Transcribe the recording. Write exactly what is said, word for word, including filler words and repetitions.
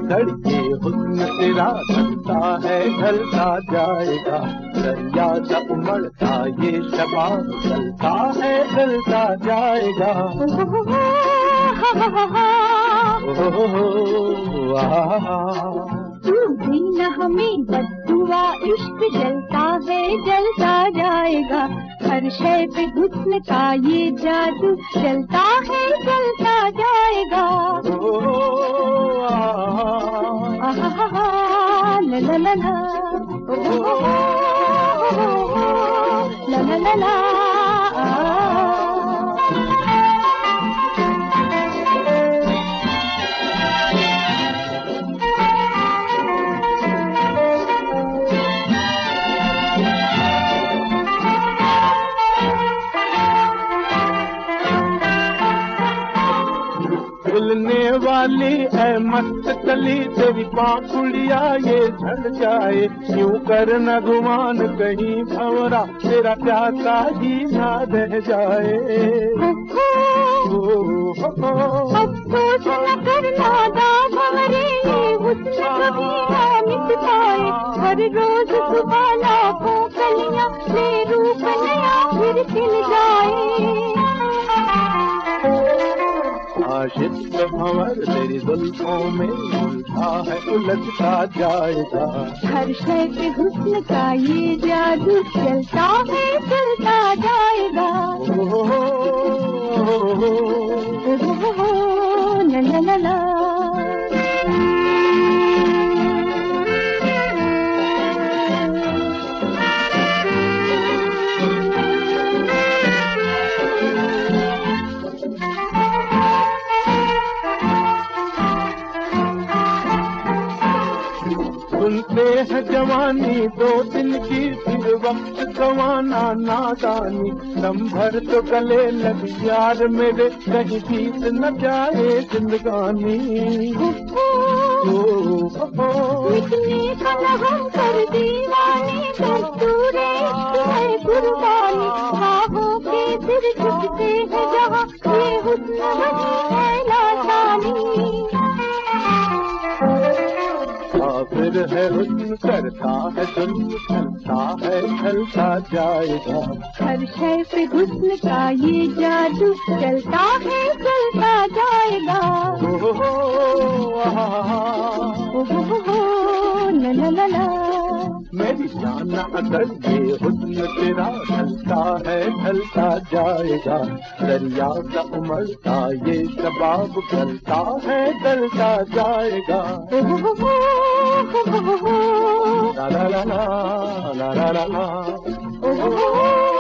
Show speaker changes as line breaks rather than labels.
धड़के हुस्न तेरा ढलता है ढलता जाएगा, दरिया सा उमड़ता ये शबाब चलता है चलता जाएगा।
तू भी न हमें बदुआ, इश्क जलता है जलता जाएगा, हर शय पे हुस्न का ये जादू चलता है चलता जाएगा। ला ला ला ला ला ला ला ला।
झुलने वाली ऐ मस्त कली तेरी पाखुड़िया ये झड़ जाए, यूं कर न गुमान कहीं भंवरा तेरा प्यासा ही ना रह जाए।
अफसोस न करना भंवरे ये हुस्न कभी ना मिट पाए, हर रोज सुबह लाखों कलियां ले रूप नया फिर खिल जाए।
आशिक भंवर तेरी जुल्फों में उलझा है उलझता जाएगा,
हर शय पे हुस्न का ये जादू चलता है चलता जाएगा। ला ला ला ला।
सुनते हैं जवानी दो दिन की फिर वक्त गवाना नादानी, दम भर तो गले लग यार मेरे कहीं बीत न जाए जिंदगानी।
इतनी कलहम कर दीवानी दस्तूरे है कुर्बानी, बाहों के सिर झुकते हैं जहाँ ये हुस्न है लासानी।
फिर है हुस्न करता है जुल्म चलता है चलता जाएगा,
हर शय पे हुस्न का ये जादू चलता है चलता जाएगा।
ओ
ला ला ला ला।
मेरी जान अगर ये हुस्न तेरा ढलता है ढलता जाएगा, दरिया का उमड़ता ये शबाब चलता है चलता जाएगा। ला ला ला ला ला ला ला ला।